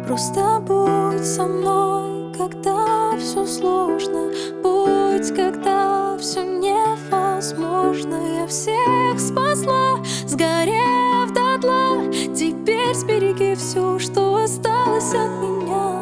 Просто будь со мной, когда все сложно. Будь, когда все невозможно. Я всех спасла, сгорев дотла. Теперь сбереги все, что осталось от меня.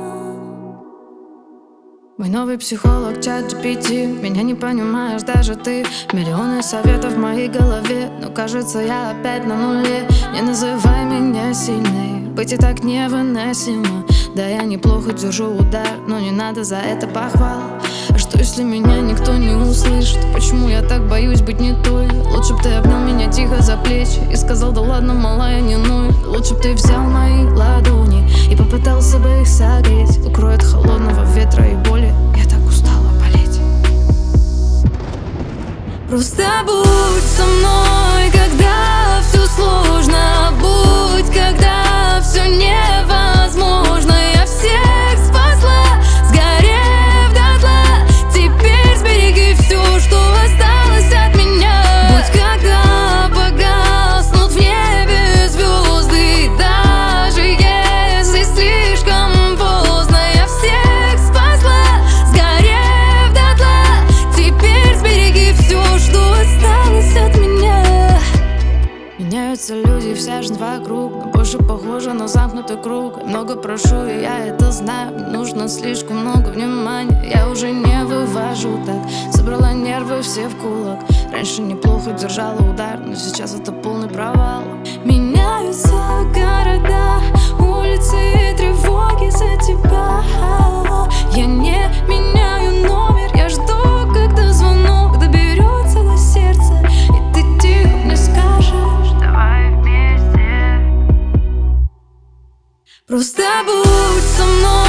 Мой новый психолог, чат GPT. Меня не понимаешь даже ты. Миллионы советов в моей голове, но кажется, я опять на нуле. Не называй меня сильной, быть и так невыносимо. Да, я неплохо держу удар, но не надо за это похвал. А что если меня никто не услышит? Почему я так боюсь быть не той? Лучше б ты обнял меня тихо за плечи и сказал: да ладно, малая, не ной. Лучше б ты взял мои ладони и попытался бы их согреть. Укрой от холодного ветра и боли, я так устала болеть. Просто будь со мной, когда все сложно. Будь, когда все невозможно. Я всех спасла, сгорев дотла. Теперь сбереги все, что осталось от меня. Будь, когда погаснут в небе звезды. Даже если слишком поздно. Я всех спасла, сгорев дотла. Теперь сбереги все, что осталось от меня. Меняются люди, вся жизнь вокруг, но больше похоже на замкнутый круг. Я много прошу, и я это знаю. Мне нужно слишком много внимания. Я уже не вывожу так. Собрала нервы все в кулак. Раньше неплохо держала удар, но сейчас это полный провал. Меняются города, улицы и тревоги за тебя. Я не меняю номер, я жду, когда звонок доберется до сердца, и ты тихо мне скажешь: давай вместе. Просто будь со мной.